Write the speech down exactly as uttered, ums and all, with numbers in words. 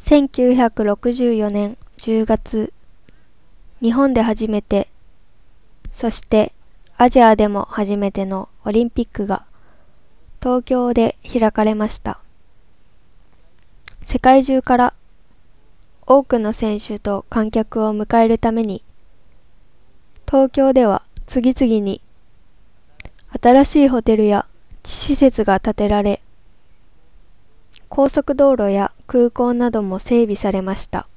せんきゅうひゃくろくじゅうよねんじゅうがつ、日本で初めて、そしてアジアでも初めてのオリンピックが東京で開かれました。世界中から多くの選手と観客を迎えるために、東京では次々に新しいホテルや施設が建てられ、高速道路や空港なども整備されました。